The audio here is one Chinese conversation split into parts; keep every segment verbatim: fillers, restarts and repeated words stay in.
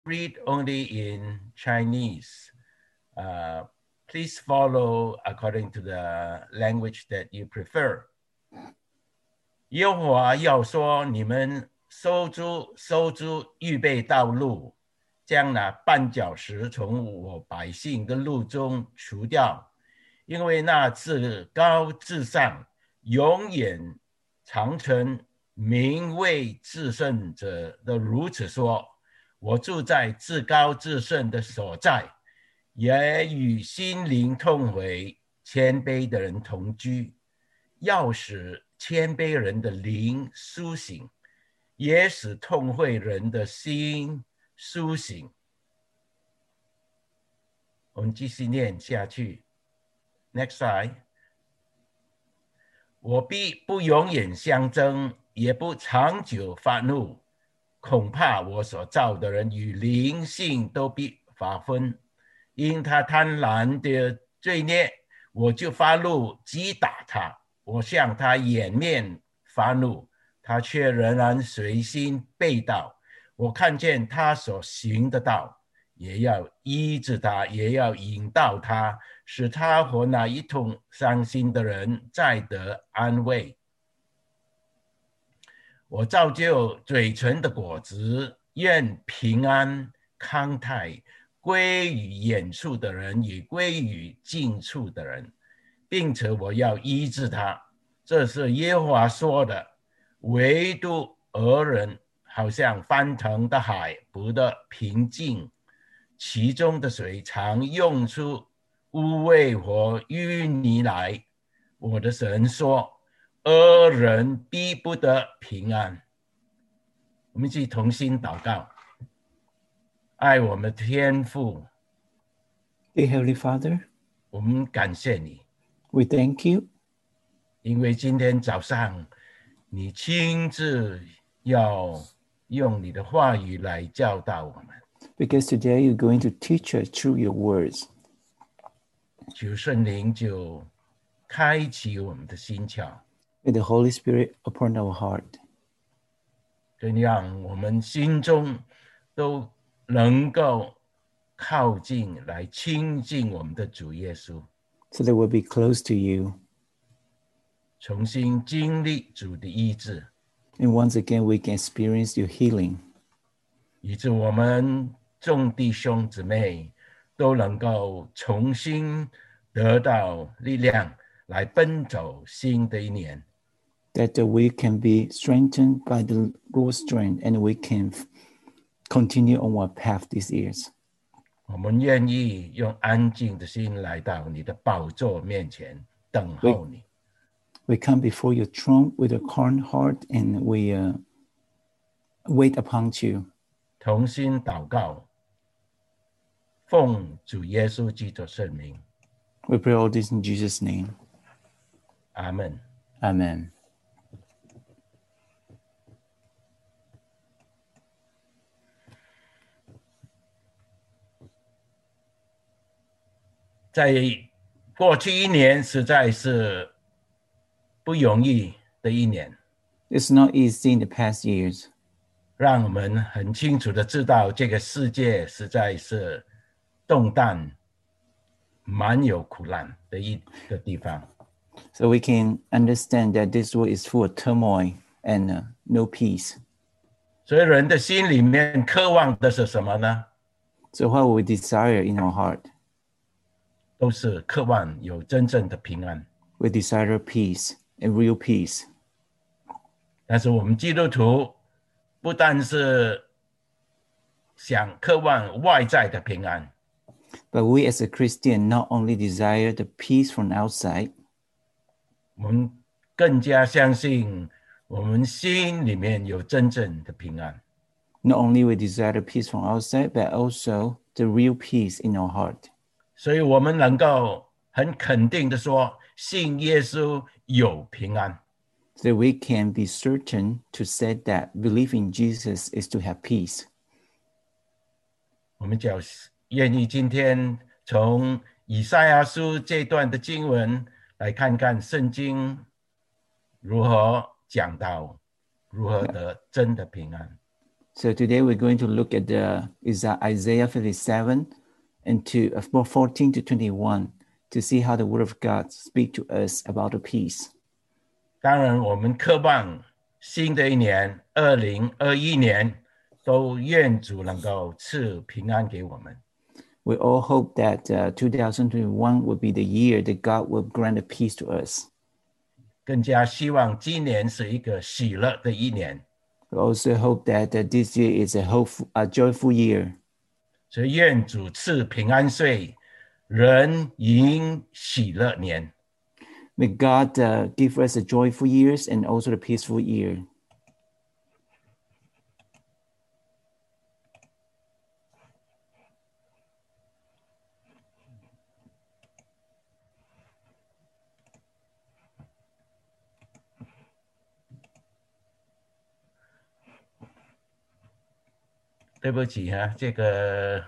read only in Chinese. Uh, please follow according to the language that you prefer. 耶和华要说：你们收租，收租，预备道路，将那绊脚石从我百姓的路中除掉，因为那至高至上、永远长存、名为至圣者的如此说：我住在至高至圣的所在，也与心灵痛悔、谦卑的人同居，要使谦卑人的灵苏醒，也使痛悔人的心苏醒。我们继续念下去。Next slide。我必不永远相争，也不长久发怒，恐怕我所造的人与灵性都必发昏，因他贪婪的罪孽，我就发怒击打他。我向他掩面发怒，他却仍然随心背道。我看见他所行的道，也要医治他，也要引导他，使他和那一同伤心的人再得安慰。我造就嘴唇的果子，愿平安康泰归于远处的人，也归于近处的人，并且我要医治他。这是耶和华说的。唯独俄人好像翻腾的海，不得平静，其中的水常涌出污秽和淤泥来。我的神说，恶人必不得平安。我们一起同心祷告。爱我们的天父， Dear Heavenly Father, 我们感谢你， we thank you 因为今天早上你亲自要用你的话语来教导我们。 because today you're going to teach us through your words. 求圣灵就开启我们的心窍， May the Holy Spirit upon our heart, 更让我们心中都能够靠近来亲近我们的主耶稣， so that we'll be close to you. 重新经历主的医治， And once again, we can experience your healing, 以致我们众弟兄姊妹都能够重新得到力量，来奔走新的一年。 that uh, we can be strengthened by the Lord's strength, and we can f- continue on our path these years. 我们愿意用安静的心来到你的宝座面前等候你。 We come before your throne with a calm heart, and we uh, wait upon you. 同心祷告，奉主耶稣基督圣名， We pray all this in Jesus' name. 阿们。 Amen. 在过去一年实在是不容易的一年， It's not easy in the past years. 让我们很清楚的知道这个世界实在是动荡、蛮有苦难的一个地方。 So we can understand that this world is full of turmoil and uh, no peace. 所以人的心里面渴望的是什么呢？ So what we desire in our heart? 都是渴望有真正的平安。 We desire peace and real peace. 但是我们基督徒不但是想渴望外在的平安， But we as a Christian not only desire the peace from outside, 我们更加相信我们心里面有真正的平安。 not only we desire the peace from outside, but also the real peace in our heart. 所以我们能够很肯定的说，信耶稣有平安。 So we can be certain to say that believing Jesus is to have peace. 我们就愿意今天从以赛亚书这段的经文来看看圣经如何讲到如何得真的平安。 So today we're going to look at the is Isaiah fifty-seven and to uh, fourteen to twenty-one to see how the Word of God speak to us about the peace. 当然，我们渴望新的一年，二零二一年，都愿主能够赐平安给我们。 We all hope that uh, twenty twenty-one will be the year that God will grant a peace to us. 更加希望今年是一个喜乐的一年。 We also hope that uh, this year is a hopeful, a joyful year. 所以愿主赐平安岁，人迎喜乐年。 May God uh, give us a joyful years and also the peaceful year. 对不起哈、啊，这个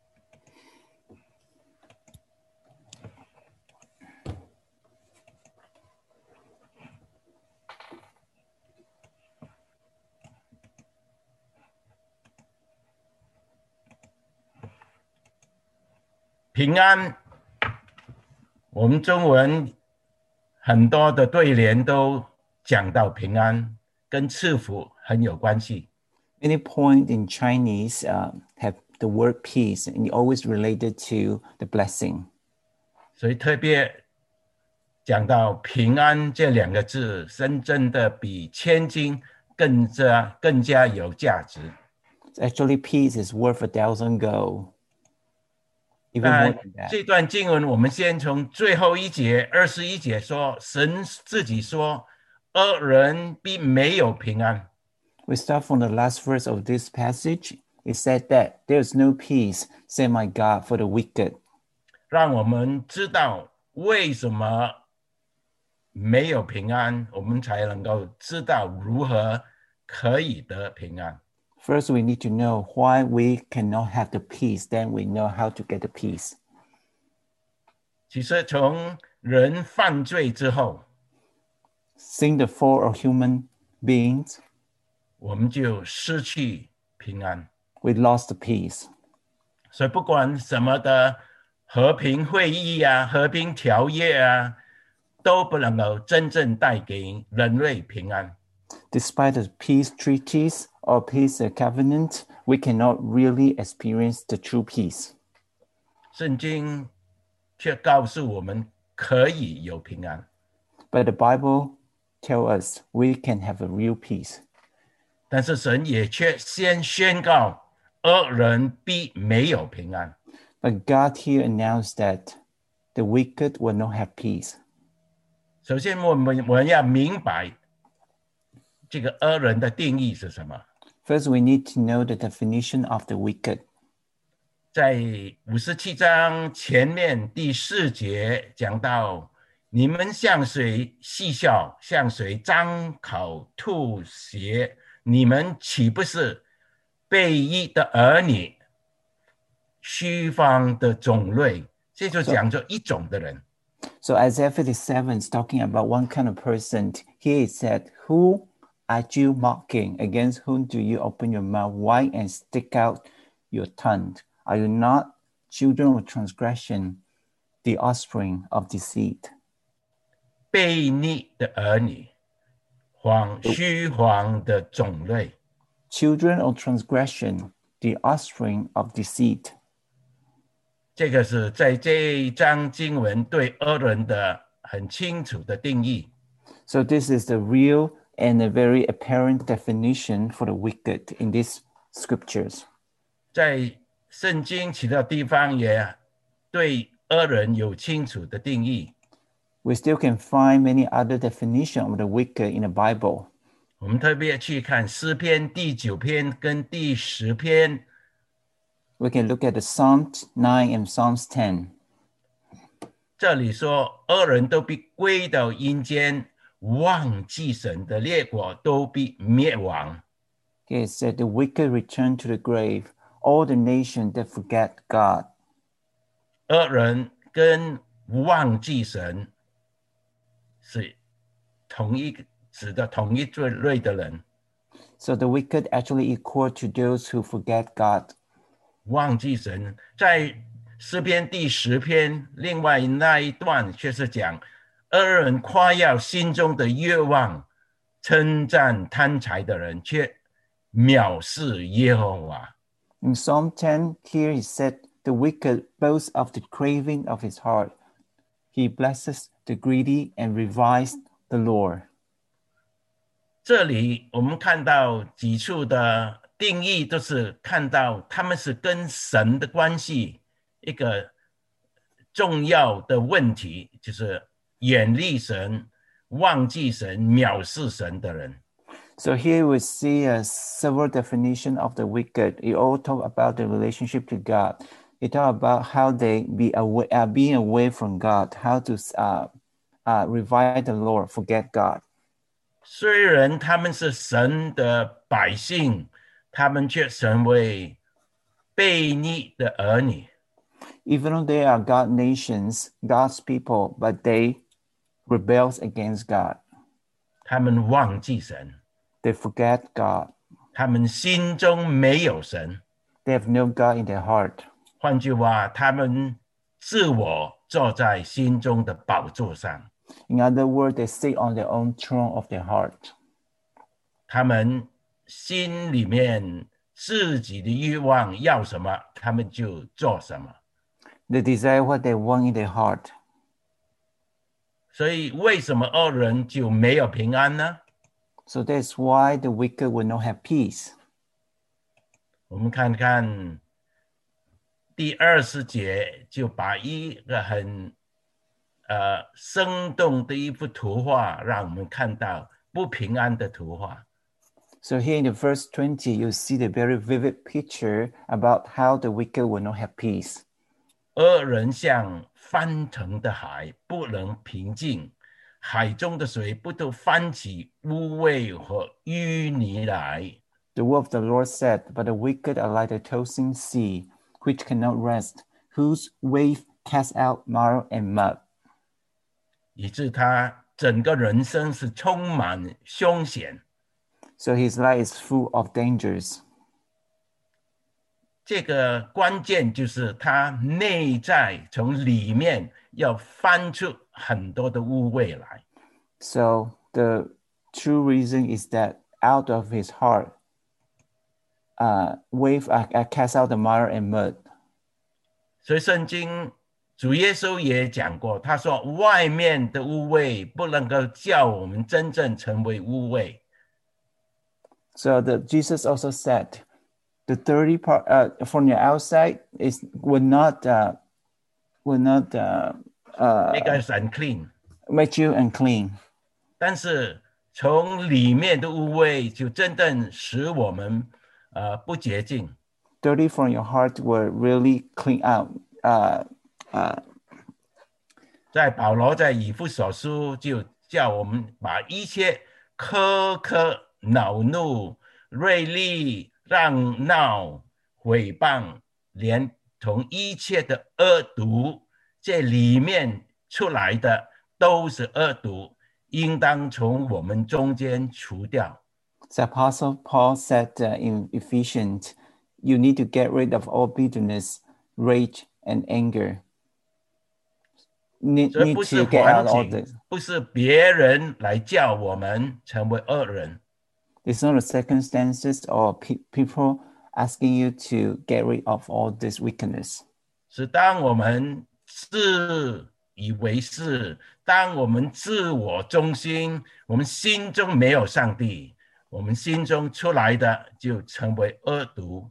平安，我们中文很多的对联都讲到平安，跟赐福很有关系。 Many points in Chinese uh, have the word peace and always related to the blessing. 所以特别讲到平安这两个字，真正的比千金更加更加有价值。 Actually, peace is worth a thousand gold. Even 那 more than that. 这段经文，我们先从最后一节二十一节说，神自己说，恶人必没有平安。 We start from the last verse of this passage. It said that there is no peace, say my God, for the wicked. 让我们知道为什么没有平安，我们才能够知道如何可以得平安。 First, we need to know why we cannot have the peace. Then we know how to get the peace. 其实从人犯罪之后， Seeing the fall of human beings, 我们就失去平安。 we lost the peace. 所以不管什么的和平会议啊、和平条约啊，都不能够真正带给人类平安。 Despite the peace treaties or peace covenant, we cannot really experience the true peace. 圣经却告诉我们可以有平安。 But the Bible tells us we can have a real peace. 但是神也却先宣告，恶人必没有平安。 But God here announced that the wicked will not have peace. 首先我们我们要明白这个恶人的定义是什么。 First, we need to know the definition of the wicked. 在五十七章前面第四节讲到，你们向谁嬉笑，向谁张口吐血，你们岂不是悖逆的儿女，虚方的种类？这就讲着一种的人。 So Isaiah fifty-seven is talking about one kind of person. Here it said, who are you mocking? Against whom do you open your mouth wide and stick out your tongue? Are you not children of transgression, the offspring of deceit? 悖逆的儿女，谎虚谎的种类。 Children of transgression, the offspring of deceit. 这个是在这一章经文对恶人的很清楚的定义。 So this is the real and a very apparent definition for the wicked in these scriptures. 在圣经其他地方也对恶人有清楚的定义。 We still can find many other definitions of the wicked in the Bible. 我们特别去看诗篇第九篇跟第十篇。 We can look at the Psalms nine and Psalms ten. 这里说恶人都必归到阴间，忘记神的列国都必灭亡。 It said the wicked return to the grave, all the nations that forget God. 恶人跟忘记神是同一指的同一类的人。 So the wicked actually equal to those who forget God. 忘记神。在诗篇第十篇，另外那一段却是讲恶人夸耀心中的愿望，称赞贪财的人，却藐视耶和华。 In Psalm ten, here he said, the wicked boasts of the craving of his heart. He blesses the greedy and reviles the Lord. 这里我们看到几处的定义，都是看到他们是跟神的关系一个重要的问题，就是远离神、忘记神、藐视神的人。 So here we see uh, several definitions of the wicked. It all talk about the relationship to God. It talk about how they be away, uh, being away from God, how to uh, uh, revile the Lord, forget God. 虽然他们是神的百姓，他们却成为悖逆的儿女。 Even though they are God nations, God's people, but they rebels against God. 他们忘记神， They forget God. 他们心中没有神。 They have no God in their heart. 换句话，他们自我坐在心中的宝座上。 In other words, they sit on their own throne of their heart. 他们心里面自己的欲望要什么，他们就做什么。 They desire what they want in their heart. 所以为什么恶人就没有平安呢？ So that's why the wicked will not have peace. 我们看看第二十节，就把一个很呃生动的一幅图画，让我们看到不平安的图画。 So here in the verse twenty, you see the very vivid picture about how the wicked will not have peace. 恶人像翻腾的海，不能平静，海中的水不都翻起污秽和淤泥来。 The word of the Lord said, but the wicked are like the tossing sea, which cannot rest, whose wave casts out mire and mud. 以致他整个人生是充满凶险。 So his life is full of dangers. 这个关键就是他内在从里面要翻出很多的污秽来。 So the true reason is that out of his heart, uh, wave uh, uh, cast out the mire and mud. 所以圣经主耶稣也讲过，他说外面的污秽不能够叫我们真正成为污秽。 So the Jesus also said, the dirty part uh, from the outside is will not uh, will not uh, uh, make us unclean. make you unclean. 但是从里面的污秽就真正使我们呃不洁净。 Dirty from your heart will really clean out. Uh, uh, 在保罗在以弗所书就叫我们把一切苛刻、恼怒、锐利、嚷闹、诽谤，连同一切的恶毒，这里面出来的都是恶毒，应当从我们中间除掉。 the Apostle Paul said uh, in Ephesians, you need to get rid of all bitterness, rage, and anger. Need, 这 need 不是 to get 环 out all 境， this. 不是别人来叫我们成为恶人， It's not the circumstances or pe- people asking you to get rid of all this wickedness. 是当我们自以为是，当我们自我中心，我们心中没有上帝，我们心中出来的就成为恶毒。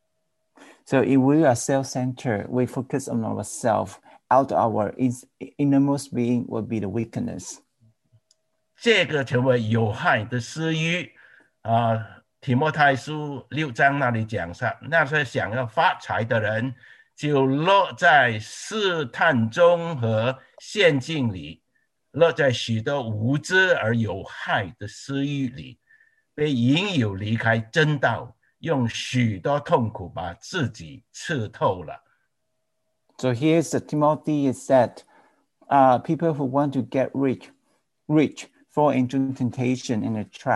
So if we are self-centered, we focus on ourselves, out our innermost being will be the wickedness. 这个成为有害的私欲啊！提摩太书六章那里讲上，那些想要发财的人，就落在试探中和陷阱里，落在许多无知而有害的私欲里，被引诱离开真道，用许多痛苦把自己刺透了。 So here's the Timothy is said, uh, people who want to get rich, rich fall into temptation and a trap,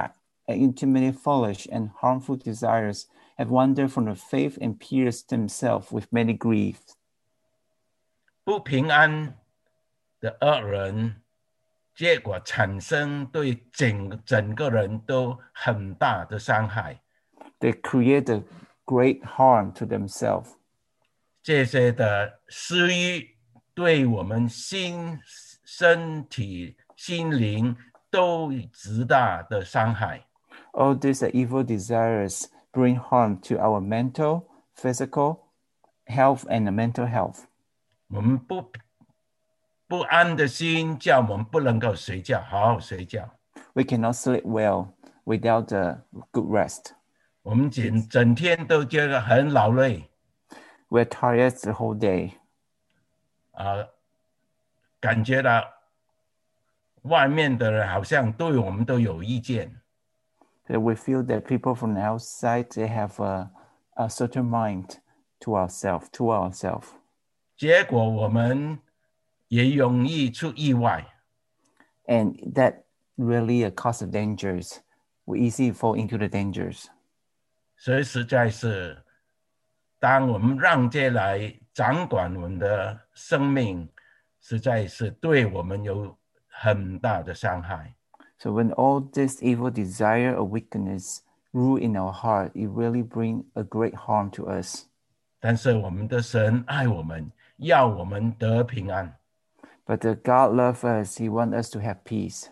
intimately foolish and harmful desires have wandered from the faith and pierced themselves with many griefs. 不平安的恶人，结果产生对整整个人都很大的伤害。 They create a great harm to themselves. 这些的私欲对我们心、身体、心灵都极大的伤害。 All these evil desires bring harm to our mental, physical health and mental health. 我们不不安的心叫我们不能够睡觉，好好睡觉。 We cannot sleep well without a good rest. 我们整整天都觉得很劳累。 We're tired the whole day. 啊，感觉到外面的人好像对我们都有意见。 So we feel that people from the outside, they have a, a certain mind to ourselves, to ourselves. 结果我们也容易出意外。 And that really a cause of dangers. We easily fall into the dangers. 所以实在是，当我们让这来掌管我们的生命，实在是对我们有很大的伤害。 So when all this evil desire or wickedness rule in our heart, it really brings a great harm to us. 但是我们的神爱我们，要我们得平安。 But the God loves us. He wants us to have peace.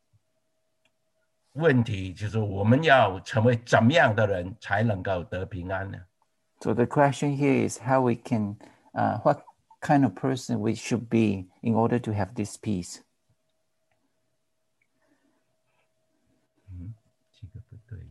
问题就是我们要成为怎么样的人才能够得平安呢？ So the question here is how we can, uh, what kind of person we should be in order to have this peace. 嗯，这个不对。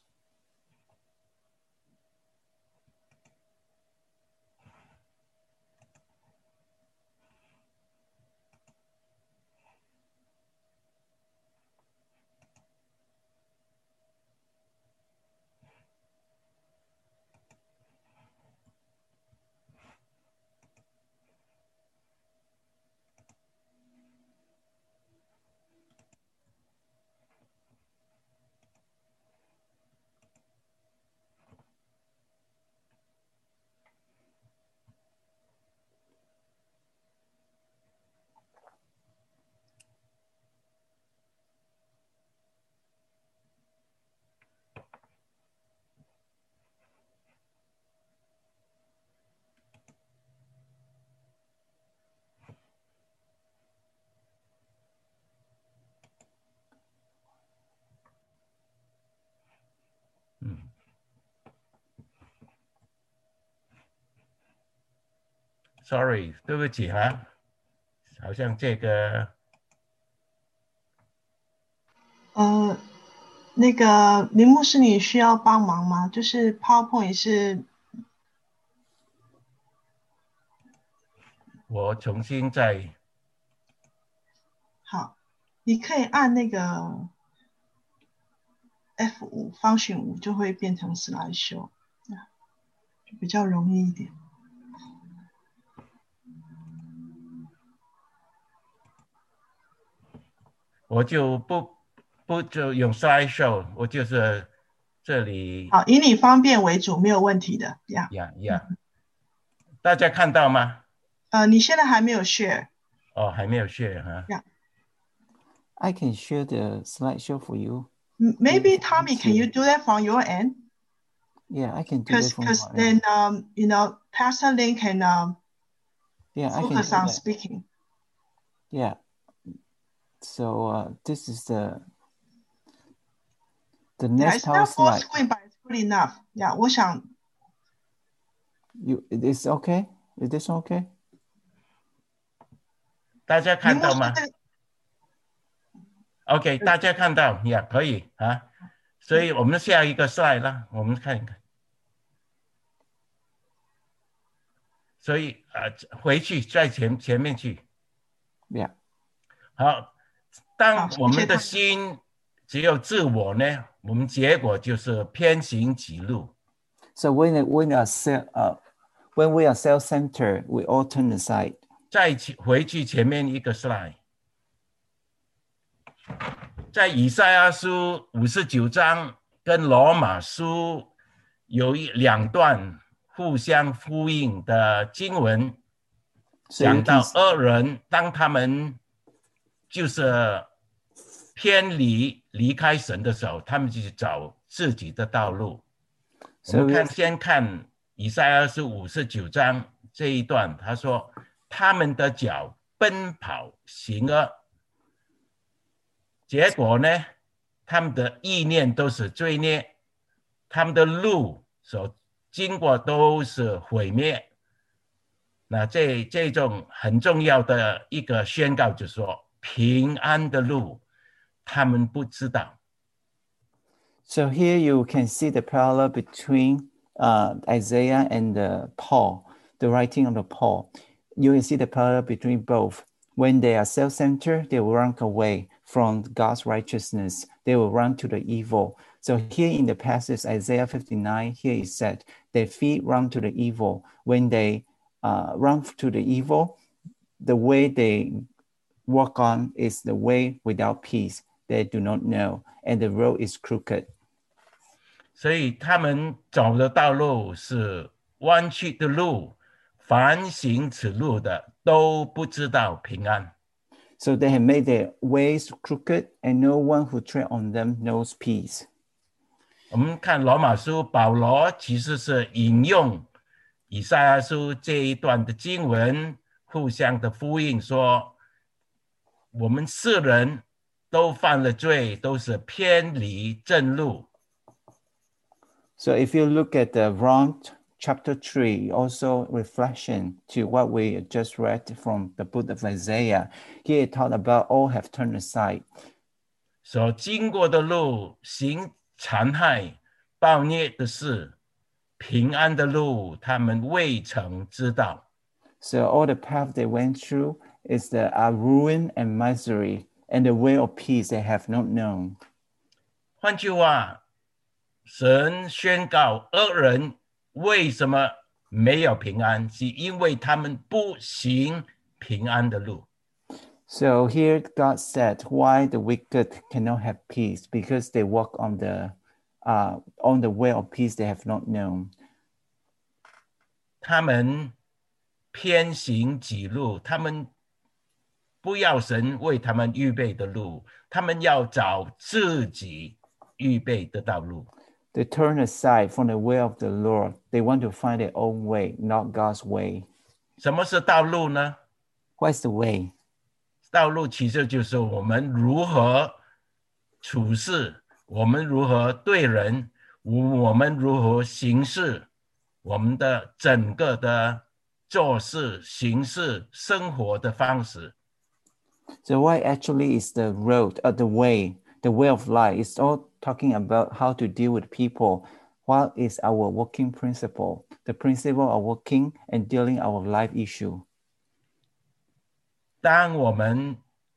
嗯 ，sorry， 对不起哈，好像这个呃，那个林牧师，你需要帮忙吗？就是 PowerPoint 是我重新再好，你可以按那个 F 五 Function 五就会变成 Slideshow， 就比较容易一点。 我就不不就用 slideshow， 我就是这里。 好，以你方便为主，没有问题的呀。 呀呀，大家看到吗？ 呃，你现在还没有 share。 哦，还没有 share 哈。 呀。 I can share the slideshow for you. Maybe Tommy, can you do that from your end? Yeah, I can do that from my Because end. then, um, you know, Pastor Lin can um, yeah, I can focus do on that. speaking. Yeah. So uh, this is the the Yeah, next it's power not full slide. screen, but it's good enough. Yeah, 我想 You, it is okay? Is this okay? 大家看到吗林牧师这个 ？OK， 大家看到呀，可以啊。所以我们下一个 slide 啦，我们看一看。所以呃，回去在前前面去。 Yeah. 好，当好我们的谢谢心只有自我呢，我们结果就是偏行己路。 So when when are self uh, when we are self-centered, we all turn aside. 再去回去前面一个 slide。 在以赛亚书五十九章跟罗马书有一两段互相呼应的经文， So you 讲到 can 恶人当他们就是偏离离开神的时候，他们就去找自己的道路。我 So 们 we 看先看以赛亚书五十九章这一段，他说他们的脚奔跑行恶，结果呢，他们的意念都是罪孽，他们的路所经过都是毁灭。那这这种很重要的一个宣告就是说，平安的路他们不知道。 So here you can see the parallel between uh, Isaiah and uh, Paul, the writing of the Paul. You can see the parallel between both. When they are self-centered, they will run away from God's righteousness. They will run to the evil. So here in the passage, Isaiah fifty-nine, here it said, their feet run to the evil. When they uh, run to the evil, the way they walk on is the way without peace. They do not know, and the road is crooked. 所以他们走的道路是弯曲的路，凡行此路的都不知道平安。 So they have made their ways crooked, and no one who tread on them knows peace. 我们看罗马书，保罗其实是引用以赛亚书这一段的经文，互相的呼应说，我们世人都犯了罪，都是偏离正路。 So if you look at the Rom chapter three, also reflection to what we just read from the book of Isaiah, here it talked about all have turned aside. 所经过的路，行残害、暴虐的事，平安的路，他们未曾知道。 So all the path they went through is the uh, ruin and misery, and the way of peace they have not known. 换句话，神宣告恶人为什么没有平安，是因为他们不行平安的路。 So here God said why the wicked cannot have peace, because they walk on the uh, on the way of peace they have not known. 他们偏行己路，他们不要神为他们预备的路，他们要找自己预备的道路。 They turn aside from the way of the Lord. They want to find their own way, not God's way. 什么是道路呢？ What is the way? 道路其实就是我们如何处事，我们如何对人，我们如何行事，我们的整个的做事、行事、生活的方式。 So what actually is the road, or the way, the way of life? It's all talking about how to deal with people. What is our working principle? The principle of working and dealing our life issue. 当我们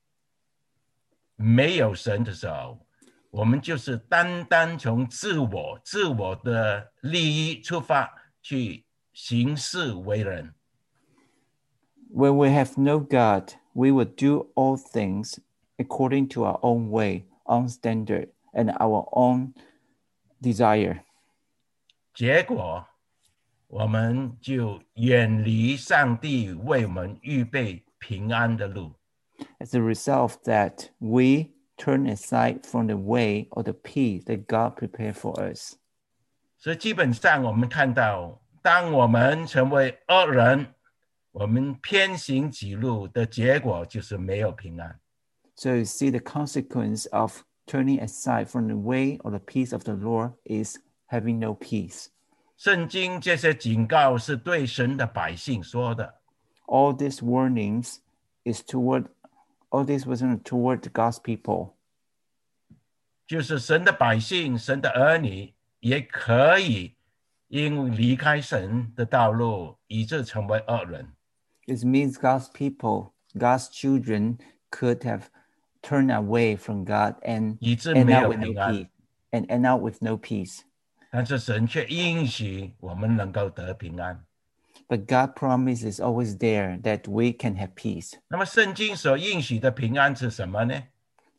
没有神的时候，我们就是单单从自我、自我的利益出发去行事为人。 When we have no God, we will do all things according to our own way, own standard, and our own desire. 结果，我们就远离上帝为我们预备平安的路。 As a result of that, we turn aside from the way or the peace that God prepared for us. 所以基本上我们看到，当我们成为恶人，我们偏行己路的结果就是没有平安。 So you see the consequence of turning aside from the way or the peace of the Lord is having no peace. 圣经这些警告是对神的百姓说的。 All these warnings is toward, all this wasn't toward God's people. 就是神的百姓、神的儿女也可以因离开神的道路，以致成为恶人。 It means God's people, God's children could have turned away from God and 以致 end 没 up 有 with no 平安。 peace, and end up with no peace. 但是神却应许我们能够得平安。 But God's promise is always there that we can have peace. 那么圣经所应许的平安是什么呢？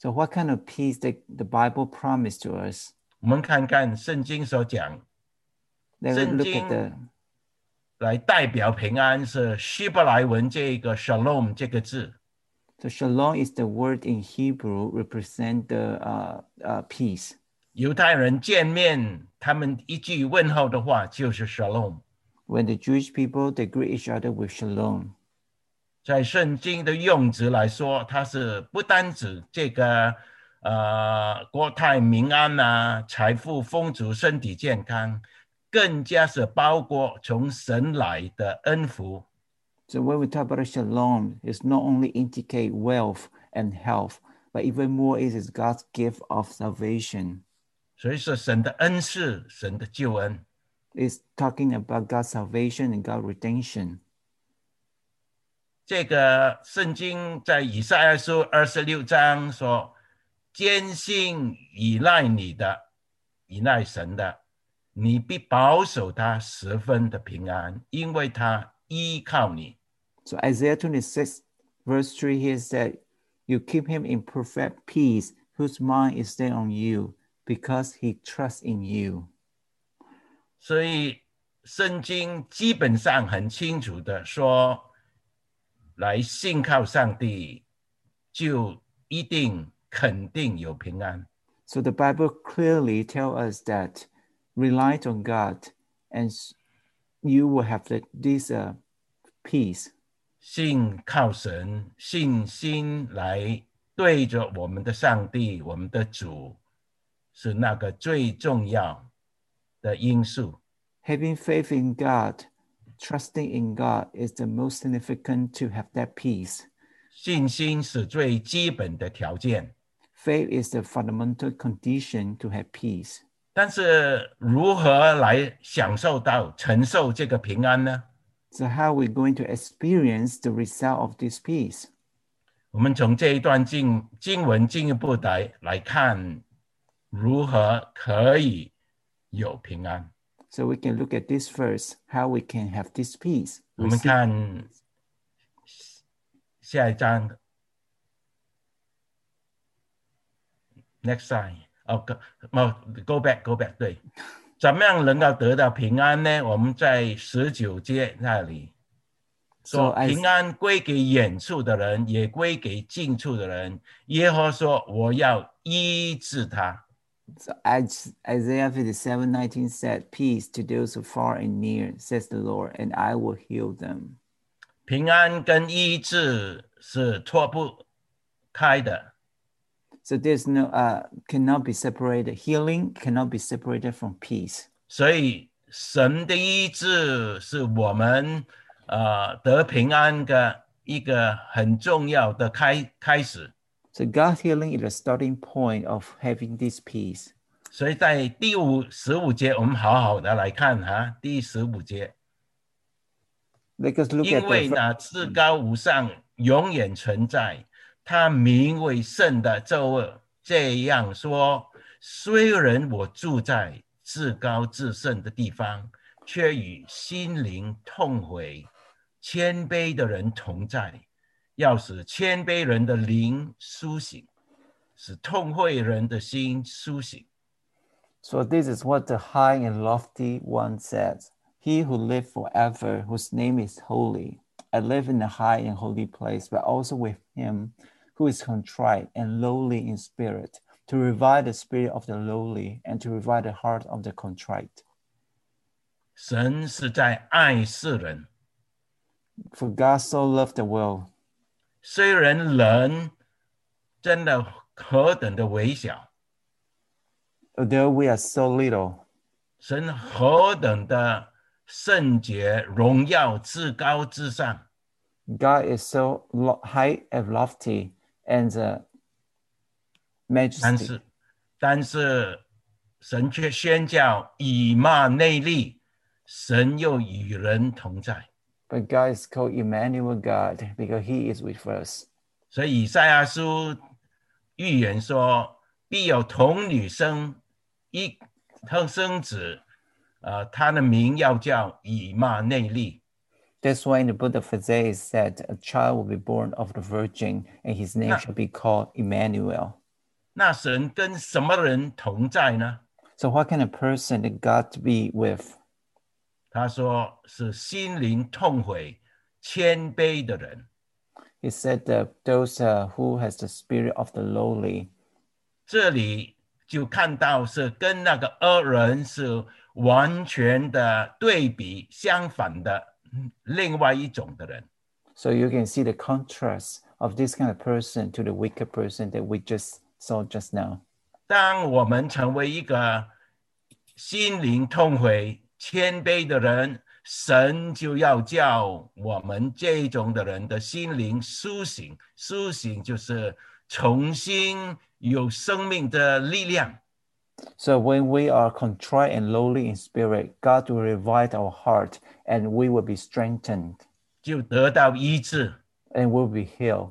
So what kind of peace that the Bible promised to us? 我们看看圣经所讲， Let's 圣 look 经 at the 来代表平安是希伯来文这个 shalom 这个字， so shalom is the word in Hebrew represent the uh, uh, peace. 犹太人见面，他们一句问候的话就是 shalom。 When the Jewish people they greet each other with shalom. 在圣经的用词来说，它是不单指这个呃国泰民安啊，财富丰足，身体健康，更加是包括从神来的恩福。 So when we talk about shalom, it's not only indicate wealth and health, but even more it is God's gift of salvation. 所以是神的恩赐，神的救恩。 It's talking about God's salvation and God's redemption. 这个圣经在以赛亚书二十六章说：“坚信依赖你的，依赖神的，你必保守他十分的平安，因为他依靠你。” So Isaiah twenty-six verse three here said, you keep him in perfect peace, whose mind is stayed on you, because he trusts in you. 所以圣经基本上很清楚的说，来信靠上帝，就一定肯定有平安。 So the Bible clearly tells us that rely on God and you will have the, this uh, peace. 信靠神，信心来对着我们的上帝，我们的主，是那个最重要的因素。 Having faith in God, trusting in God is the most significant to have that peace. 信心是最基本的条件。 Faith is the fundamental condition to have peace. 但是如何来享受到、承受这个平安呢？ So how are we going to experience the result of this peace? 我们从这一段经经文进一步来来看，如何可以有平安。 So we can look at this verse, how we can have this peace. 我们 Receive- 看下一章 ，next slide。哦、oh, go back, go back。对，怎么样能够得到平安呢？我们在十九节那里。 说 So as- 平安归给远处的人，也归给近处的人。耶和华说：“我要医治他。” So as Isaiah fifty-seven nineteen said, peace to those who are far and near, says the Lord, and I will heal them. 平安跟医治是脱不开的， So there's no, uh, cannot be separated. Healing cannot be separated from peace. 所以神的医治是我们呃得平安的一个很重要的开开始。 So God's healing is the starting point of having this peace. 所以在第五十五节，我们好好的来看哈，第十五节。 Let us look 因 at 为 the, 那至高无上永远存在，他名为圣的咒恶。这样说，虽然我住在至高至圣的地方，却与心灵痛悔、谦卑的人同在，要使谦卑人的灵苏醒，使痛悔人的心苏醒。 so this is what the high and lofty one says. He who lives forever, whose name is holy. I live in a high and holy place, but also with him who is contrite and lowly in spirit, to revive the spirit of the lowly and to revive the heart of the contrite. 神是在爱世人， For God so loved the world. 虽然人真的何等的微小， Although we are so little, 神何等的圣洁、荣耀、至高至上， God is so lo- high and lofty and uh, 但 majesty. 是但是神却宣教以马内利，神又与人同在。 But God is called Emmanuel God because he is with us. 所以以赛亚书预言说，必有童女生一生生子，呃，他的名要叫以马内利。 That's why in the book of Isaiah it said, a child will be born of the virgin, and his name Yeah. shall be called Emmanuel. 那神跟什么人同在呢？ So what kind of person did God be with? 他说是心灵痛悔、谦卑的人。 He said that those uh, who has the spirit of the lowly. 这里就看到是跟那个恶人是完全的对比相反的另外一种的人。 So you can see the contrast of this kind of person to the wicked person that we just saw just now. 当我们成为一个心灵痛悔、谦卑的人，神就要叫我们这种的人的心灵苏醒。苏醒就是重新有生命的力量。 So when we are contrite and lowly in spirit, God will revive our heart and we will be strengthened 就得到医治。 and will be healed.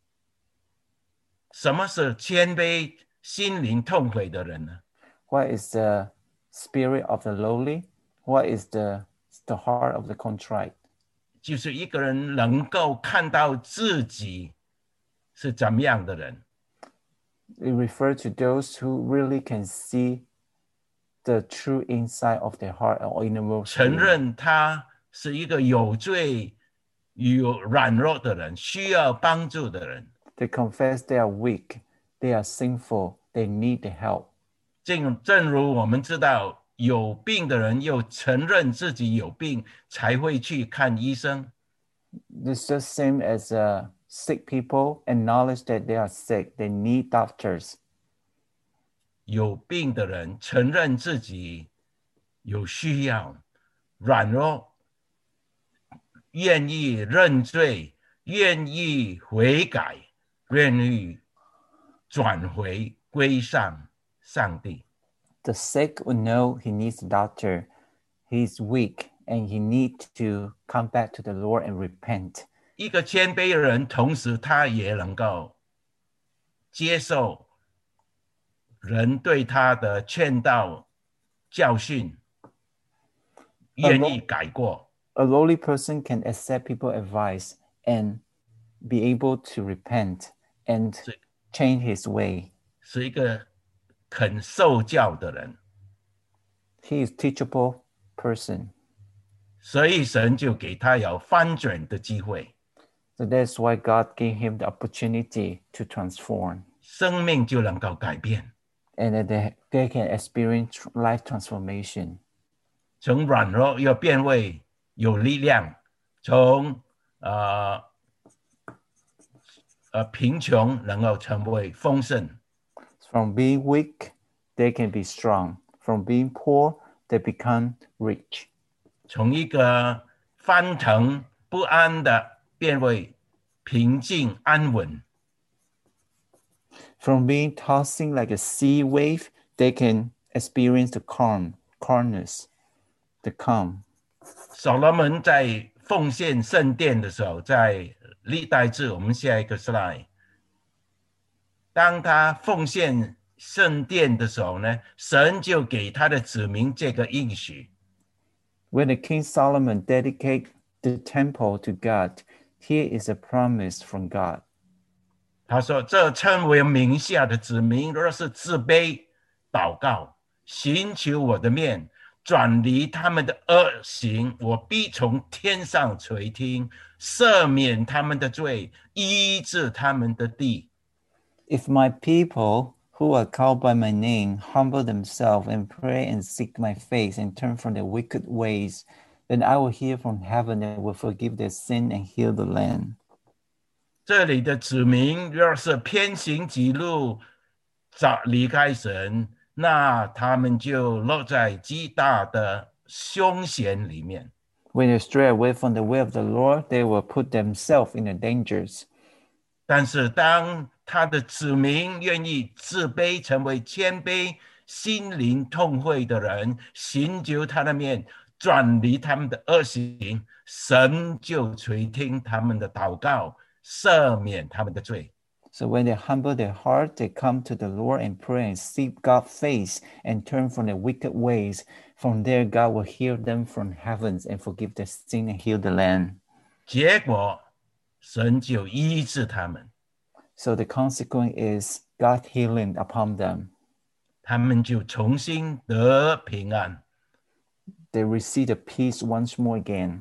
什么是谦卑、心灵痛悔的人呢？ What is the spirit of the lowly? What is the, the heart of the contrite? 就是一个人能够看到自己是怎么样的人。 It refers to those who really can see the true inside of their heart or innermost 承 being. 认他是一个有罪、有软弱的人，需要帮助的人。 They confess they are weak, they are sinful, they need the help. 正正如我们知道，有病的人又承认自己有病，才会去看医生。 It's just same as uh, sick people acknowledge that they are sick, they need doctors. 有病的人承认自己有需要，软弱，愿意认罪，愿意悔改，愿意转回归上上帝。 The sick will know he needs a doctor, he's weak, and he needs to come back to the Lord and repent. 一个谦卑的人，同时他也能够接受人对他的劝导、教训，愿意改过。 A lowly person can accept people's advice and be able to repent and change his way. 是一个肯受教的人， He is teachable person. 所以神就给他有翻转的机会， So that's why God gave him the opportunity to transform 生命就能够改变， and that they, they can experience life transformation. 从软弱要变为有力量，从呃呃贫穷能够成为丰盛， From being weak, they can be strong. From being poor, they become rich. 从一个翻腾不安的变为平静安稳。 From being tossing like a sea wave, they can experience the calm, calmness, the calm. 所罗门在奉献圣殿的时候，在历代志，我们下一个 slide。当他奉献圣殿的时候呢，神就给他的子民这个应许。 When the King Solomon dedicated the temple to God, here is a promise from God. 他说：“这称为名下的子民，若是自卑、祷告、寻求我的面，转离他们的恶行，我必从天上垂听，赦免他们的罪，医治他们的地。” If my people who are called by my name humble themselves and pray and seek my face and turn from their wicked ways, then I will hear from heaven and will forgive their sin and heal the land. 这里的子民若是偏行己路，早离开神，那他们就落在极大的凶险里面。 When they stray away from the way of the Lord, they will put themselves in the dangers. 但是当他的子民愿意自卑，成为谦卑、心灵痛悔的人，寻求他的面，转离他们的恶行，神就垂听他们的祷告，赦免他们的罪。 So when they humble their heart, they come to the Lord and pray and seek God's face and turn from their wicked ways. From there, God will hear them from heavens and forgive their sin and heal the land. 结果神就医治他们。 So the consequence is God healing upon them. 他们就重新得平安。 They receive the peace once more again.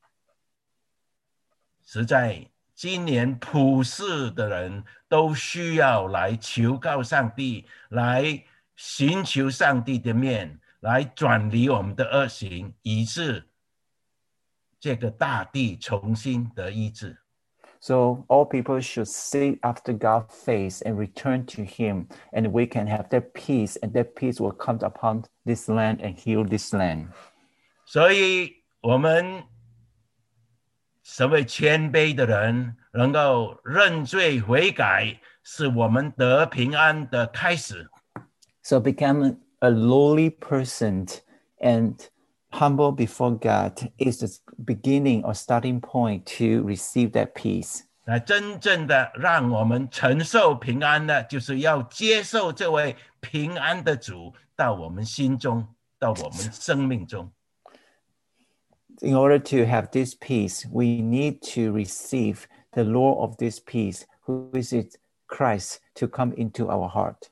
实在今年普世的人都需要来求告上帝，来寻求上帝的面，来转离我们的恶行，以致这个大地重新得医治。 So all people should seek after God's face and return to him, and we can have that peace, and that peace will come upon this land and heal this land. 所以我们身为谦卑的人，能够认罪悔改，是我们得平安的开始。 So become a lowly person and humble before God is the beginning or starting point to receive that peace. 那真正的让我们承受平安的，就是要接受这位平安的主到我们心中，到我们生命中。 In order to have this peace, we need to receive the Lord of this peace, who is Christ, to come into our heart.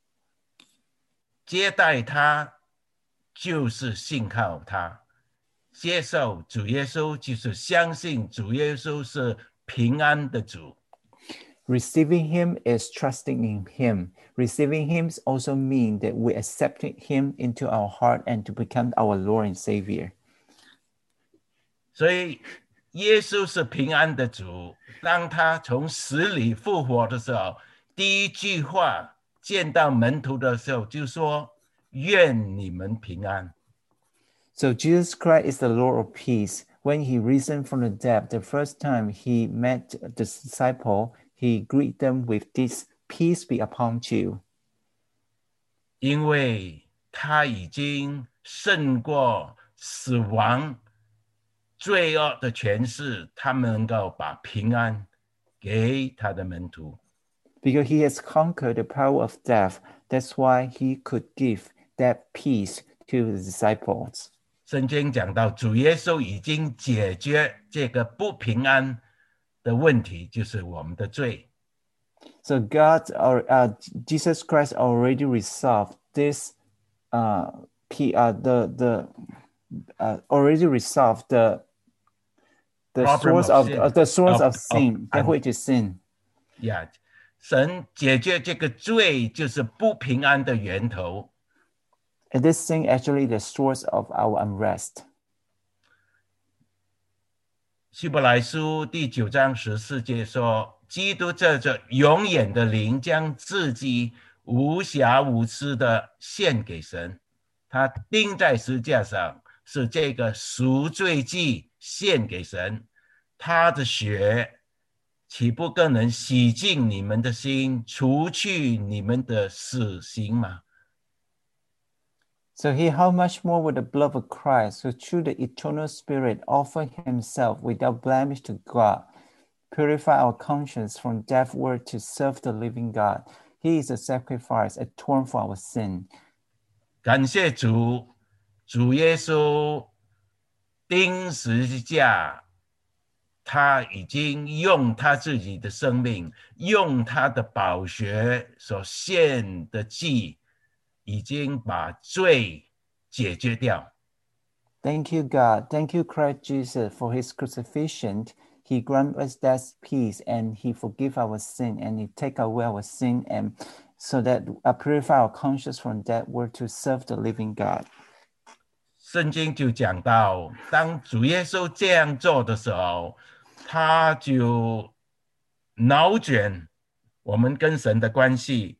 接待他就是信靠他，接受主耶稣就是相信主耶稣是平安的主。 Receiving him is trusting in him. Receiving him also means that we accepted him into our heart and to become our Lord and Savior. 所以耶稣是平安的主，当他从死里复活的时候，第一句话见到门徒的时候就说，愿你们平安。 So Jesus Christ is the Lord of peace. When he risen from the dead, the first time he met the disciple, he greeted them with this, peace be upon you. 因为他已经胜过死亡罪恶的权势，他们能够把平安给他的门徒。 Because he has conquered the power of death, that's why he could give that peace to the disciples. 圣经讲到主耶稣已经解决这个不平安的问题，就是我们的罪。 So God, or uh, Jesus Christ, already resolved this. Uh, P, uh, the the uh, already resolved the the Problem source of of, sin. uh, the source Of- of sin, that of- which is sin. Yeah, 神解决这个罪就是不平安的源头。 And this sin actually the source of our unrest. 希伯来书第九章十四节说，基督这这永远的灵将自己无瑕无疵的献给神，他钉在十字架上，是这个赎罪祭献给神，他的血岂不更能洗净你们的心，除去你们的死刑吗？ So he, how much more would the blood of Christ, who through the eternal Spirit offer himself without blemish to God, purify our conscience from death word to serve the living God. He is a sacrifice, atoned for our sin. 感谢主，主耶稣钉十字架，他已经用他自己的生命，用他的宝血所献的祭，已经把罪解决掉。 Thank you, God. Thank you, Christ Jesus, for his crucifixion. He grant us that peace and he forgive our sin and he take away our sin and so that I purify our conscience from that word to serve the living God. 圣经就讲到，当主耶稣这样做的时候，他就扭转我们跟神的关系。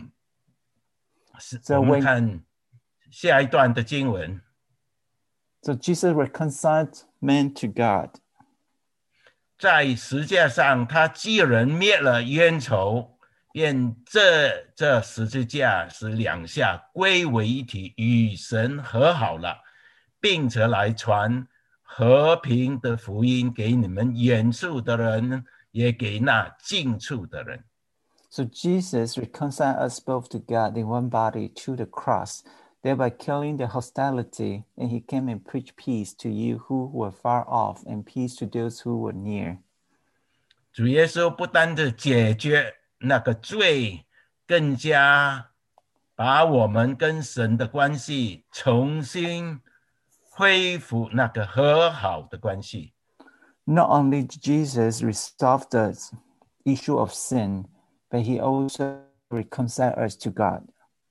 So 我们 when- 看下一段的经文。 So Jesus reconciled man to God. 在十字架上，他既然灭了冤仇，愿这这十字架使两下归为一体，与神和好了，并且来传和平的福音给你们远处的人，也给那近处的人。 So Jesus reconciled us both to God in one body through the cross, thereby killing the hostility, and he came and preached peace to you who were far off and peace to those who were near. 主耶稣不单的解决那个罪更加把我们跟神的关系重新恢复那个和好的关系。 Not only did Jesus resolve the issue of sin, but he also reconciled us to God.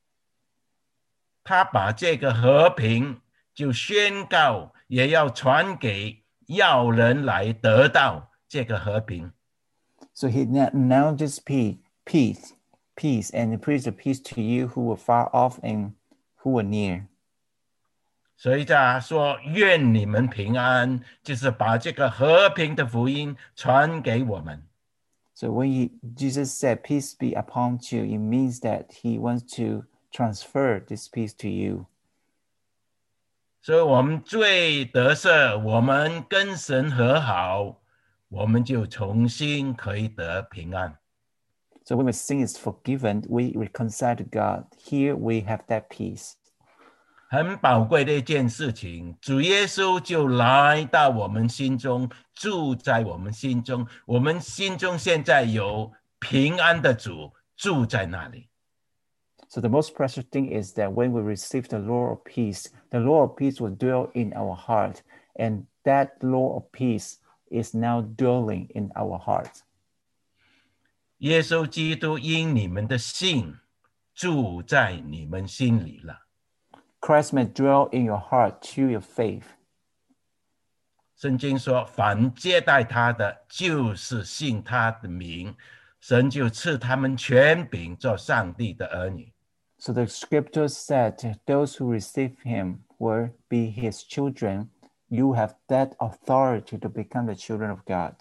他把这个和平就宣告，也要传给要人来得到这个和平。 So he announces peace, peace, peace, and preaches the peace to you who were far off and who were near. 所以他说愿你们平安，就是把这个和平的福音传给我们。 So when he, Jesus said, peace be upon you, it means that he wants to transfer this peace to you. 所以我们罪得赦，我们跟神和好，我们就重新可以得平安。 So when the sin is forgiven, we reconcile to God. Here we have that peace. 很宝贵的一件事情，主耶稣就来到我们心中，住在我们心中，我们心中现在有平安的主住在那里。 So the most precious thing is that when we receive the Lord of peace, the Lord of peace will dwell in our heart, and that Lord of peace is now dwelling in our heart. 耶稣基督因你们的信住在你们心里了。 Christ may dwell in your heart through your faith. 圣经说，凡接待他的，就是信他的名，神就赐他们权柄做上帝的儿女。 So the scriptures said, those who receive him will be his children. You have that authority to become the children of God.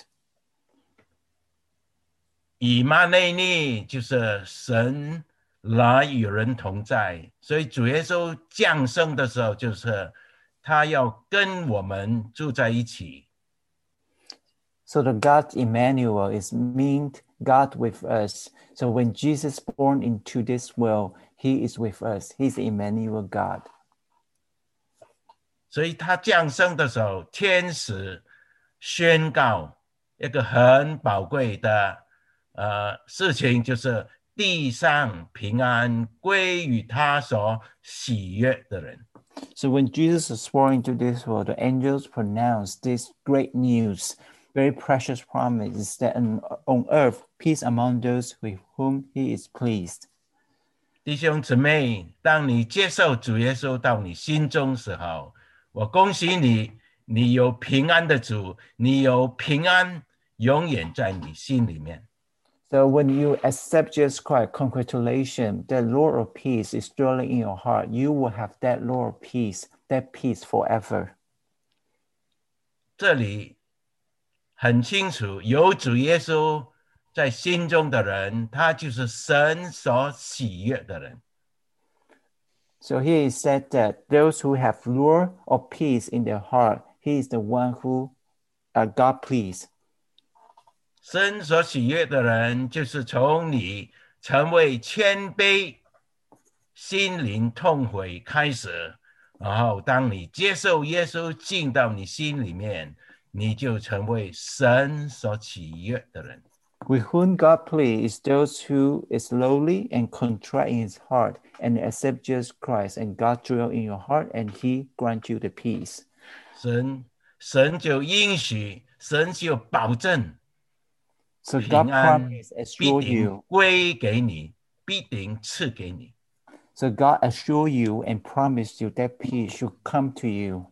以马内利就是神来与人同在，所以主耶稣降生的时候，就是他要跟我们住在一起。 So the God Emmanuel is mean God with us. So when Jesus born into this world, he is with us. He's the Emmanuel God. 所以他降生的时候，天使宣告一个很宝贵的呃事情，就是地上平安归于他所喜悦的人。 So when Jesus was born into this world, the angels pronounced this great news, very precious promise, is that on, on earth, peace among those with whom he is pleased. 弟兄姊妹，当你接受主耶稣到你心中时候，我恭喜你，你有平安的主，你有平安永远在你心里面。 So when you accept Jesus Christ, congratulations, the Lord of peace is dwelling in your heart. You will have that Lord of peace, that peace forever. 这里很清楚，有主耶稣在心中的人，他就是神所喜悦的人。 So here it said that those who have Lord of peace in their heart, he is the one who uh, God pleased. 神所喜悦的人，就是从你成为谦卑、心灵痛悔开始，然后当你接受耶稣进到你心里面，你就成为神所喜悦的人。 With whom God pleased is those who is lowly and contrite in his heart and accept Jesus Christ, and God dwell in your heart and he grant you the peace. 神神就应许，神就保证。 So 平 God 安 promised 必 assure 定 you. 归给你，必定赐给你。 So God assure you and promise you that peace should come to you.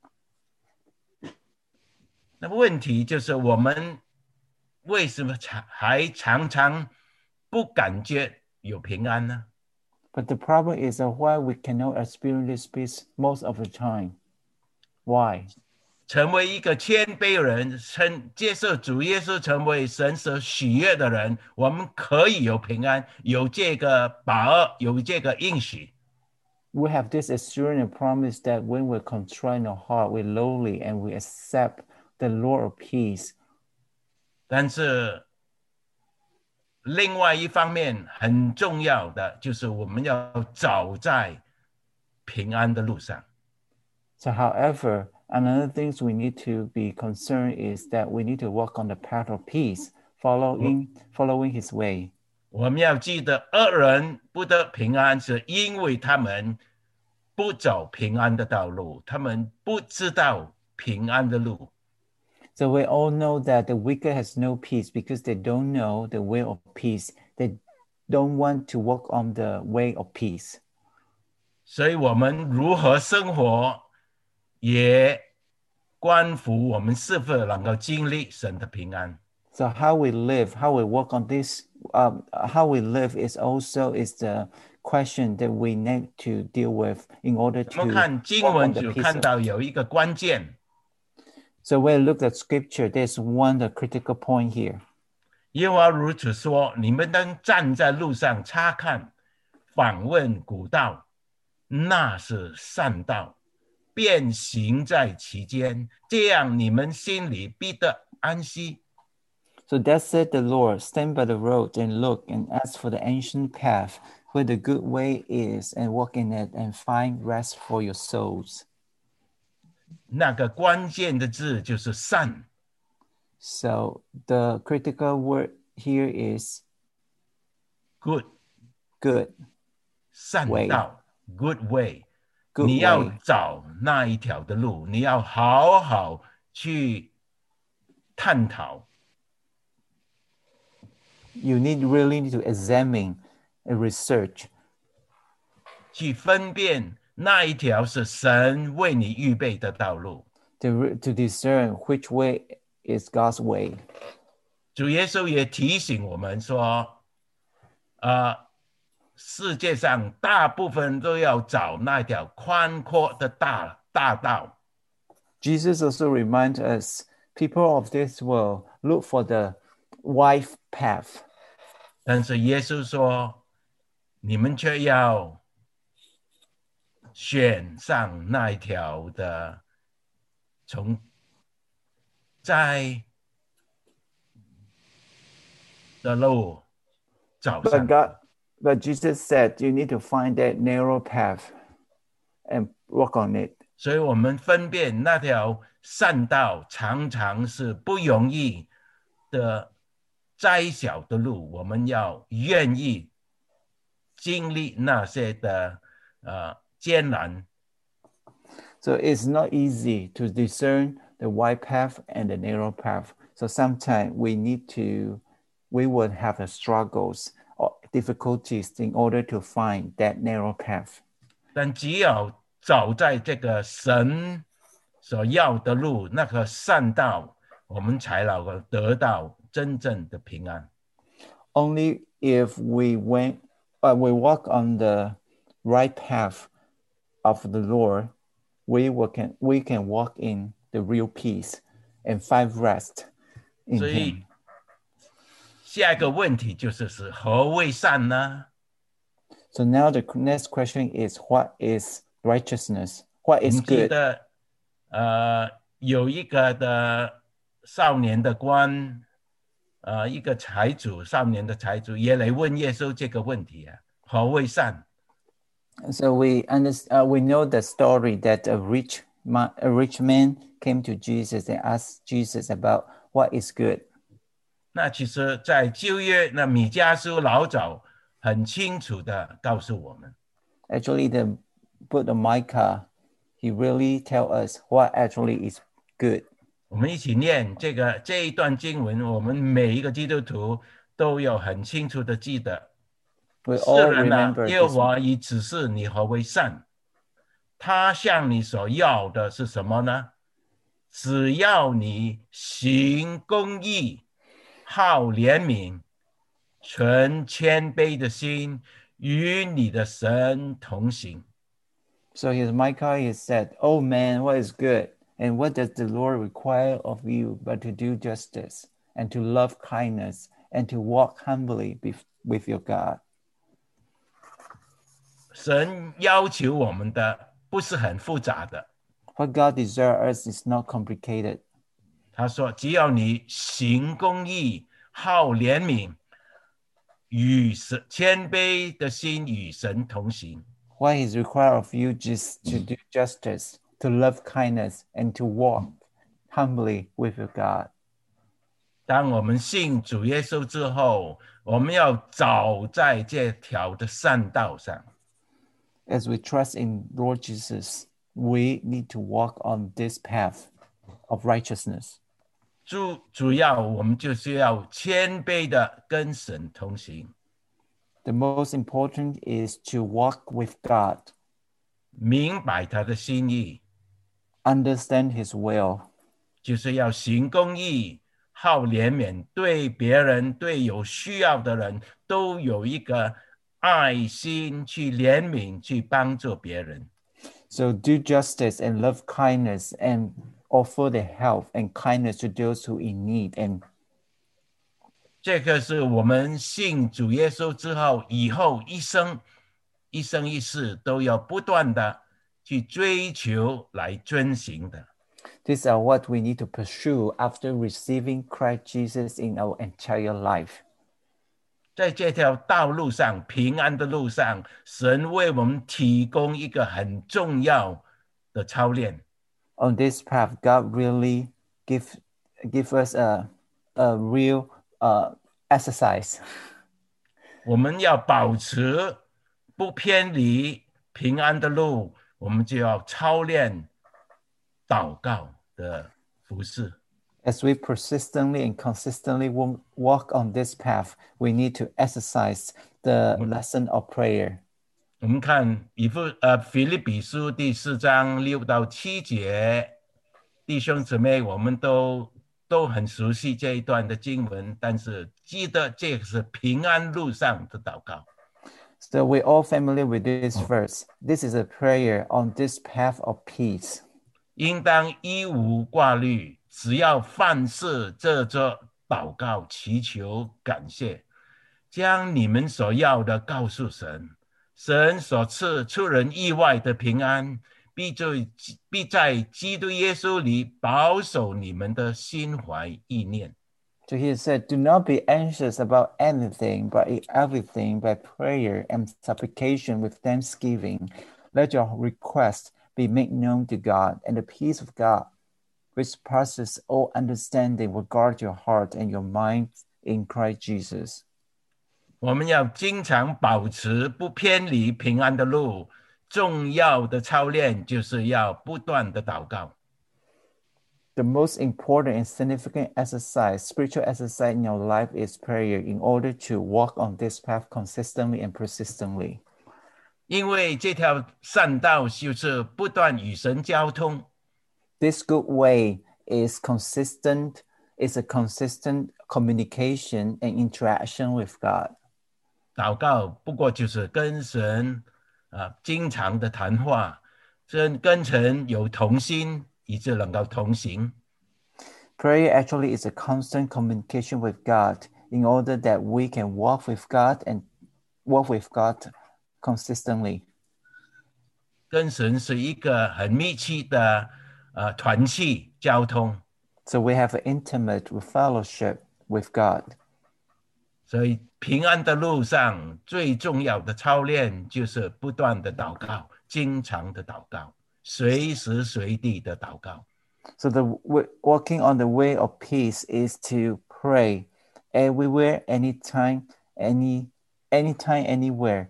那么问题就是我们为什么还常常不感觉有平安呢？ But the problem is that why we cannot experience this peace most of the time. Why? 成为一个谦卑人，成接受主耶稣成为神所喜悦的人，我们可以有平安，有这个把握，有这个应许。 We have this assurance and promise that when we're contrite in our heart, we're lowly and we accept the Lord of peace. 但是另外一方面很重要的就是我们要走在平安的路上。 So however, another thing we need to be concerned is that we need to walk on the path of peace, following, following his way. 我们要记得，恶人不得平安，是因为他们不走平安的道路，他们不知道平安的路。 So we all know that the wicked has no peace because they don't know the way of peace. They don't want to walk on the way of peace. 所以我们如何生活，也关乎我们是否能够经历神的平安。 So how we live, how we walk on this, um, how we live is also is the question that we need to deal with in order 我们 to 看经 walk 文 on the 就 peace 看 of. 到有一个关键， So when we look at scripture, there's one the critical point here. 耶和华如此说：你们当站在路上查看，访问古道，那是善道，便行在其间，这样你们心里必得安息。 So that said the Lord, stand by the road and look and ask for the ancient path where the good way is and walk in it and find rest for your souls. 那个关键的字就是善。 So the critical word here is good good, 善 way 道 good way， good 你要 way. 找那一条的路，你要好好去探讨。 You need really need to examine and research 去分辨那一条是神为你预备的道路。 to, re- to discern which way is God's way. 主耶稣也提醒我们说，呃，世界上大部分都要找那条宽阔的大大道。 Jesus also reminds us, people of this world look for the wide path. 但是耶稣说，你们却要选上那一条的，从在的路找 But 上。 God, but Jesus said you need to find that narrow path and walk on it. 所以我们分辨那条善道常常是不容易的窄小的路，我们要愿意经历那些的呃艰难。 So it's not easy to discern the wide path and the narrow path. So sometimes we need to, we would have the struggles or difficulties in order to find that narrow path. 但只有走在这个神所要的路，那个善道，我们才能够得到真正的平安。 Only if we went, uh, we walk on the right path of the Lord, we will can we can walk in the real peace and find rest in 所 Him. 以下一个问题就是是何为善呢？ So now the next question is, what is righteousness? What 我 is 们记 good? 得呃有一个的少年的官，呃一个财主，少年的财主也来问耶稣这个问题啊，何为善？ So we understand, uh, we know the story that a rich man, a rich man came to Jesus and asked Jesus about what is good. 那其实在旧约，那米迦书老早很清楚的告诉我们， Actually, the book of Micah, he really tell us what actually is good. 我们一起念这个这一段经文，我们每一个基督徒都有很清楚的记得。 We 是 all 人啊， remember 耶和 this. 华已指示你何为善，他向你所要的是什么呢？只要你行公义，好怜悯，存谦卑的心，与你的神同行。 So here's Micah, he said, "Oh man, what is good? And what does the Lord require of you but to do justice and to love kindness and to walk humbly bef- with your God?" 神要求我们的不是很复杂的， What God desires us is not complicated. 他说只要你行公义，好怜悯，与神谦卑的心与神同行。 What is required of you just to do justice, to love kindness, and to walk humbly with your God. 当我们信主耶稣之后，我们要走在这条的善道上。 As we trust in Lord Jesus, we need to walk on this path of righteousness. 主主要我们就是要谦卑的跟神同行。 The most important is to walk with God, 明白他的心意， understand His will, 就是要行公义，好怜悯，对别人、对有需要的人都有一个爱心，去怜悯，去帮助别人。 so do justice and love kindness and offer the help and kindness to those who in need. And 这个是我们信主耶稣之后，以后一生一生一世都要不断的去追求来遵行的。 these are what we need to pursue after receiving Christ Jesus in our entire life. 在这条道路上，平安的路上，神为我们提供一个很重要的操练。 On this path, God really give give us a a real uh, exercise. 我们要保持不偏离平安的路，我们就要操练祷告的服事。 As we persistently and consistently walk on this path, we need to exercise the lesson of prayer. 我们看以弗呃腓立比书第四章六到七节，弟兄姊妹，我们都都很熟悉这一段的经文，但是记得这是平安路上的祷告。 So we're all familiar with this verse. This is a prayer on this path of peace. 应当一无挂虑，只要凡事这着祷告、祈求、感谢，将你们所要的告诉神。神所赐出人意外的平安，必在必在基督耶稣里保守你们的心怀意念。 So he said, do not be anxious about anything, but in everything by prayer and supplication with thanksgiving. Let your requests be made known to God, and the peace of God, which passes all understanding, will guard your heart and your mind in Christ Jesus. 我们要经常保持不偏离平安的路，重要的操练就是要不断的祷告。 The most important and significant exercise, spiritual exercise in your life is prayer in order to walk on this path consistently and persistently. 因为这条善道就是不断与神交通。 This good way is consistent, is a consistent communication and interaction with God. 祷告不过就是跟神啊经常的谈话，跟跟神有同心，以致能够同行。 Prayer actually is a constant communication with God in order that we can walk with God and walk with God consistently. 跟神是一个很密切的呃团契交通。 So we have an intimate fellowship with God. 所以平安的路上最重要的操练就是不断的祷告，经常的祷告，随时随地的祷告。 So the walking on the way of peace is to pray everywhere, anytime, any, anytime, anywhere.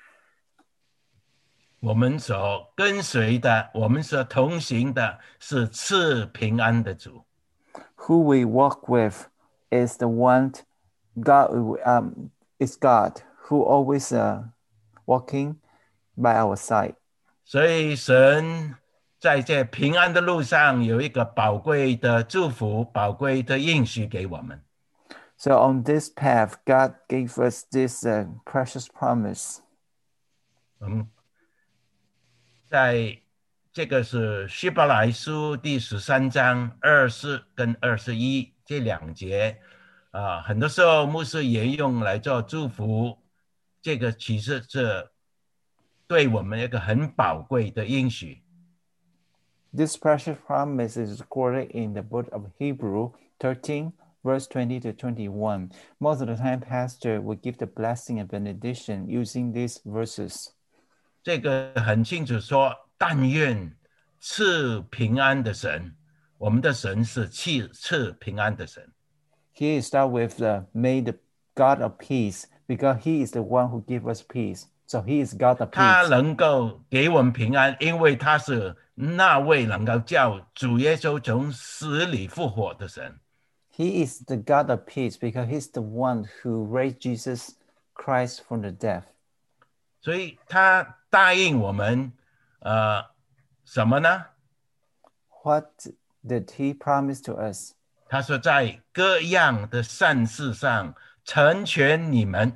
我们所跟随的，我们所同行的是赐平安的主。 Who we walk with is the one God um, is God who always uh, walking by our side. 所以神在这平安的路上有一个宝贵的祝福，宝贵的应许给我们。 So on this path, God gave us this uh, precious promise. 我们在这个是希伯来书第十三章二十跟二十一这两节啊，很多时候牧师也用来做祝福，这个其实是对我们一个很宝贵的应许。 This precious promise is recorded in the book of Hebrew thirteen, verse twenty to twenty-one. Most of the time, pastor will give the blessing and benediction using these verses. 这个很清楚说，但愿赐平安的神，我们的神是赐赐平安的神。 Here it starts with the may the God of peace, because He is the one who gives us peace. So He is God of 他 peace. 能够给我们平安，因为他是那位能够叫主耶稣从死里复活的神。 He is the God of peace because He's the one who raised Jesus Christ from the death. 所以他答应我们，呃，什么呢？ What did He promise to us? 他说，在各样的善事上成全你们。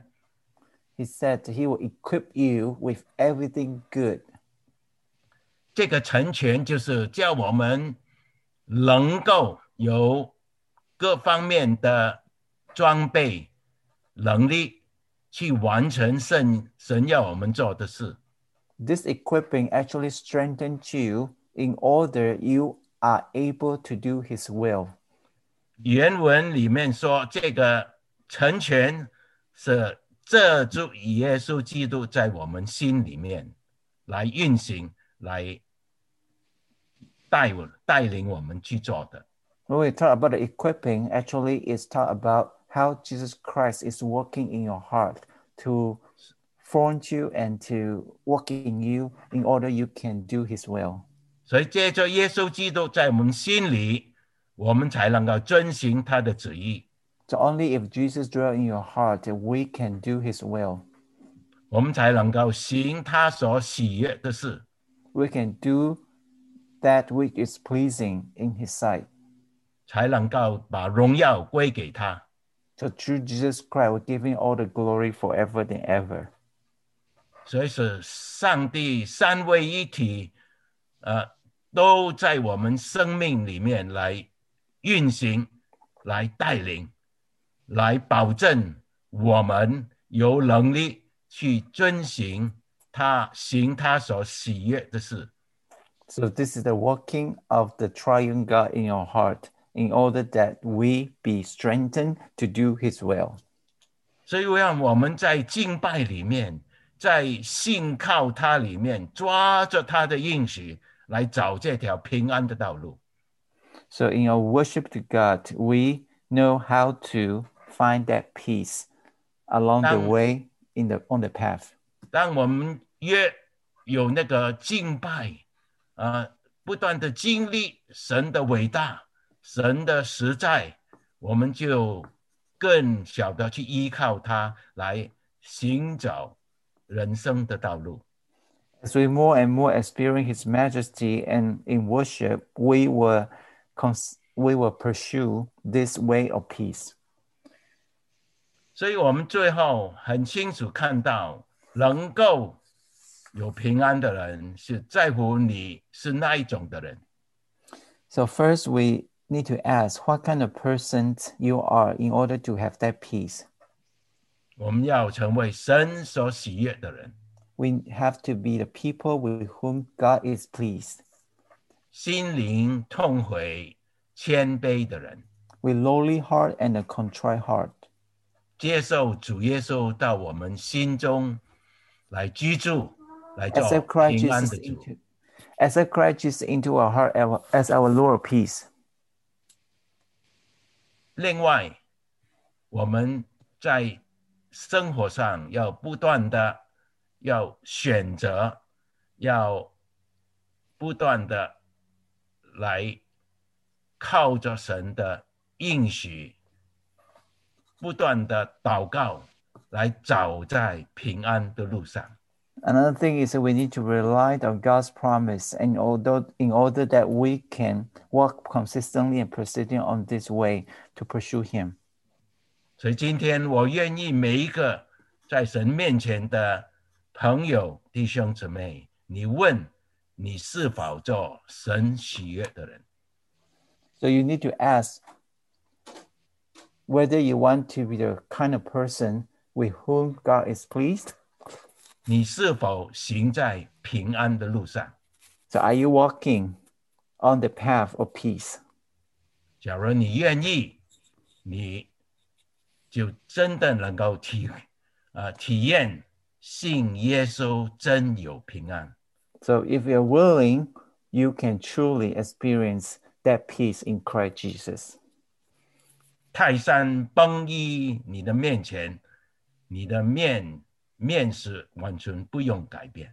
He said He will equip you with everything good. 这个成全就是叫我们能够有各方面的装备能力去完成神神要我们做的事。 This equipping actually strengthens you in order you are able to do His will. 原文里面说，这个成全是这主耶稣基督在我们心里面来运行，来带我带领我们去做的。 When we talk about the equipping, actually it's talk about how Jesus Christ is working in your heart to form you and to work in you in order you can do His will. 所以借着耶稣基督在我们心里，我们才能够遵行他的旨意。 So only if Jesus dwells in your heart that we can do His will. 我们才能够行他所喜悦的事。 We can do that which is pleasing in His sight. 才能够把荣耀归给他。 So through Jesus Christ, we're giving all the glory forever and ever. 所以是上帝三位一体，呃，都在我们生命里面来运行，来带领，来保证我们有能力去遵行他行他所喜悦的事。 So this is the working of the triune God in your heart in order that we be strengthened to do His will. 所以让我们在敬拜里面，在信靠他里面，抓着他的应许来找这条平安的道路。 So in our worship to God, we know how to find that peace along the Tang- way in the on the path. 当我们越有那个敬拜，呃，不断的经历神的伟大、神的实在，我们就更晓得去依靠他来行走人生的道路。 As we more and more experience His majesty and in worship, we will cons- we will pursue this way of peace. 所以我们最后很清楚看到，能够有平安的人，是在乎你是那一种的人。 So first, we need to ask what kind of person you are in order to have that peace. 我们要成为神所喜悦的人， We have to be the people with whom God is pleased. 心灵痛悔、谦卑的人， With lowly heart and a contrite heart. 接受主耶稣到我们心中来居住，来做 Accept Christ 平安 Jesus 的主。 into, accept Christ Jesus into our heart as- as our Lord of peace. 另外，我们在生活上要不断的要选择，要不断的来靠着神的应许，不断的祷告，来走在平安的路上。 Another thing is that we need to rely on God's promise, and although in order that we can walk consistently and persistently on this way to pursue Him. 所以今天我愿意每一个在神面前的朋友、弟兄姊妹，你问你是否做神喜悦的人？ So you need to ask whether you want to be the kind of person with whom God is pleased. 你是否行在平安的路上？ So are you walking on the path of peace? 假如你愿意，你就真的能够体呃体验信耶稣真有平安。 So if you're willing, you can truly experience that peace in Christ Jesus. 泰山崩于你的面前，你的面面是完全不用改变。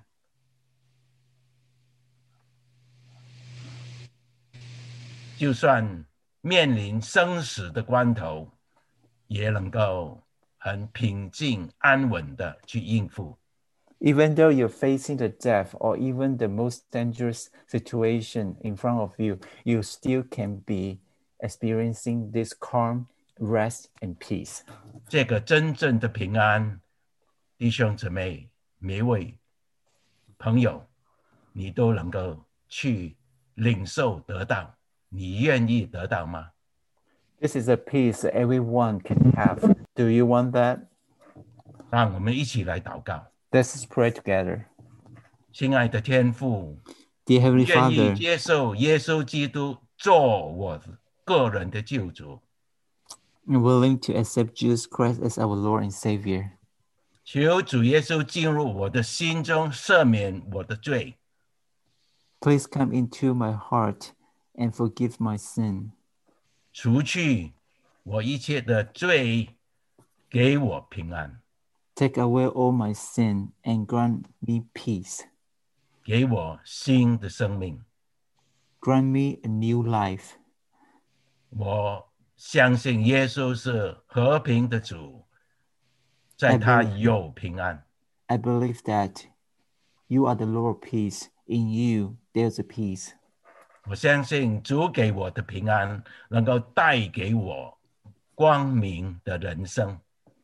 就算面临生死的关头，也能够很平静安稳的去应付。 Even though you're facing the death or even the most dangerous situation in front of you, you still can be experiencing this calm, rest, and peace. 这个真正的平安，弟兄姊妹，每位朋友，你都能够去领受得到，你愿意得到吗？ This is a peace that everyone can have. Do you want that? 让我们一起来祷告。 Let's pray together. 亲爱的天父， Dear Heavenly 愿意 Father, 接受耶稣基督做我个人的救主， I'm willing to accept Jesus Christ as our Lord and Savior. 求主耶稣进入我的心中，赦免我的罪， Please come into my heart and forgive my sin. 除去我一切的罪，给我平安， Take away all my sin and grant me peace. 给我新的生命。 Grant me a new life. 我相信耶稣是和平的主，在他有平安。 I believe that you are the Lord of peace. In you, there's a peace. 我相信主给我的平安能够带给我光明的人生。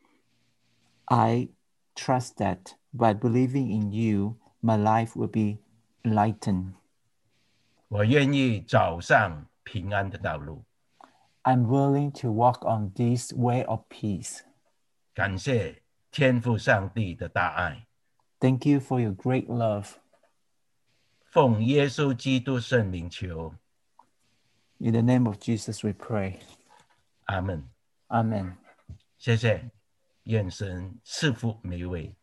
I trust that by believing in you, my life will be enlightened. 我愿意走上平安的道路。 I'm willing to walk on this way of peace. 感谢天父上帝的大爱， Thank you for your great love. 奉耶稣基督圣名求， In the name of Jesus we pray. 阿门。 Amen. 谢谢，愿神赐福每一位。